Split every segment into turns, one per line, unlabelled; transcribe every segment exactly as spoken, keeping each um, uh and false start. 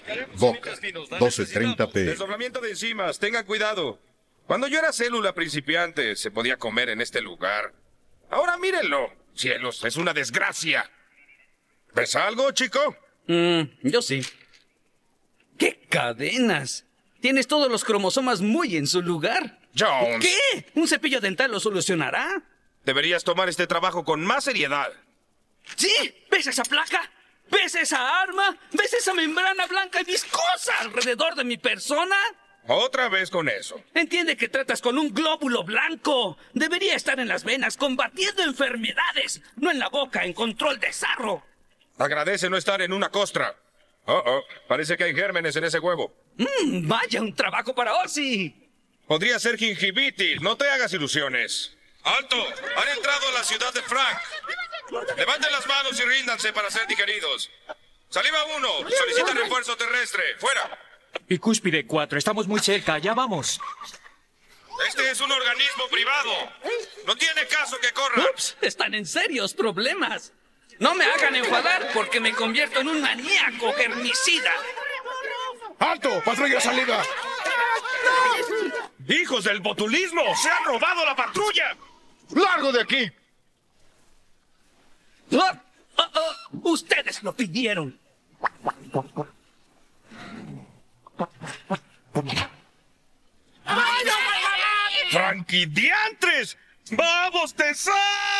Boca, doce treinta p m.
Desdoblamiento de enzimas, tengan cuidado. Cuando yo era célula principiante, se podía comer en este lugar. Ahora mírenlo. Cielos, es una desgracia. ¿Ves algo, chico?
Mm, yo sí. ¡Qué cadenas! Tienes todos los cromosomas muy en su lugar.
Jones.
¿Qué? ¿Un cepillo dental lo solucionará?
Deberías tomar este trabajo con más seriedad.
¿Sí? ¿Ves esa placa? ¿Ves esa arma? ¿Ves esa membrana blanca y viscosa alrededor de mi persona?
Otra vez con eso.
Entiende que tratas con un glóbulo blanco. Debería estar en las venas combatiendo enfermedades, no en la boca en control de sarro.
Agradece no estar en una costra. Oh, oh, parece que hay gérmenes en ese huevo.
Mm, vaya, un trabajo para Ozzy.
Podría ser gingivitis, no te hagas ilusiones. ¡Alto! Han entrado a la ciudad de Frank. Levanten las manos y ríndanse para ser digeridos. Saliva uno, solicita refuerzo terrestre. ¡Fuera!
Y Cúspide cuatro, estamos muy cerca, ya vamos.
Este es un organismo privado. No tiene caso que corra.
Ups, están en serios problemas. No me hagan enfadar porque me convierto en un maníaco germicida.
¡Alto! ¡Patrulla salida!
¡Hijos del botulismo! ¡Se han robado la patrulla!
¡Largo de aquí!
Ah, ah, ah, ustedes lo pidieron.
¡Frankie Diantres! ¡Va a bostezar!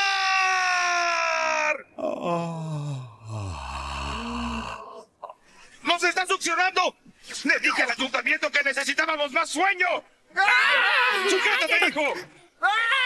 ¡Nos está succionando! ¡Le dije al ayuntamiento que necesitábamos más sueño! ¡Sujétate, hijo!